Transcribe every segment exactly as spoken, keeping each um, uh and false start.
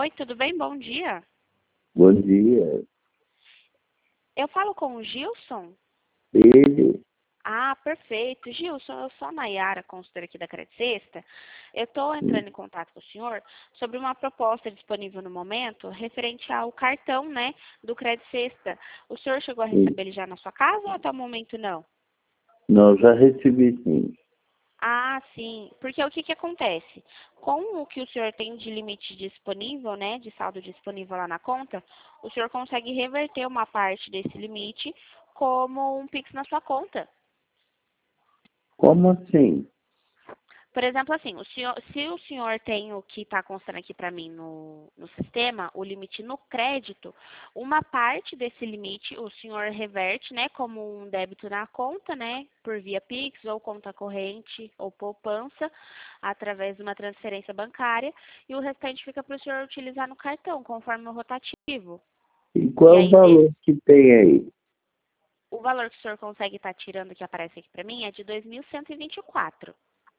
Oi, tudo bem? Bom dia. Bom dia. Eu falo com o Gilson? Ele, Ah, perfeito. Gilson, eu sou a Nayara, consultora aqui da Credit Sexta. Eu estou entrando em contato com o senhor sobre uma proposta disponível no momento referente ao cartão, né, do Credit Sexta. O senhor chegou a sim. receber ele já na sua casa ou até o momento não? Não, já recebi sim. Ah, sim. Porque o que que acontece? Com o que o senhor tem de limite disponível, né, de saldo disponível lá na conta, o senhor consegue reverter uma parte desse limite como um Pix na sua conta. Como assim? Por exemplo, assim, o senhor, se o senhor tem o que está constando aqui para mim no, no sistema, o limite no crédito, uma parte desse limite o senhor reverte, né, como um débito na conta, né, por via Pix ou conta corrente ou poupança, através de uma transferência bancária, e o restante fica para o senhor utilizar no cartão, conforme o rotativo. E E qual é o aí, de, valor que tem aí? o valor que o senhor consegue estar tirando, que aparece aqui para mim, é de dois mil cento e vinte e quatro.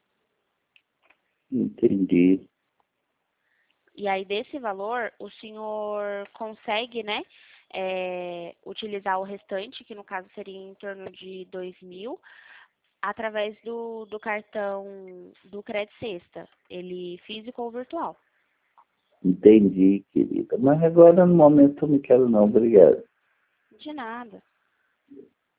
Entendi. E aí, desse valor, o senhor consegue, né, é, utilizar o restante, que no caso seria em torno de dois mil, através do, do cartão do Credit Sexta, ele físico ou virtual. Entendi, querida. Mas agora no momento eu não quero não, obrigado. De nada.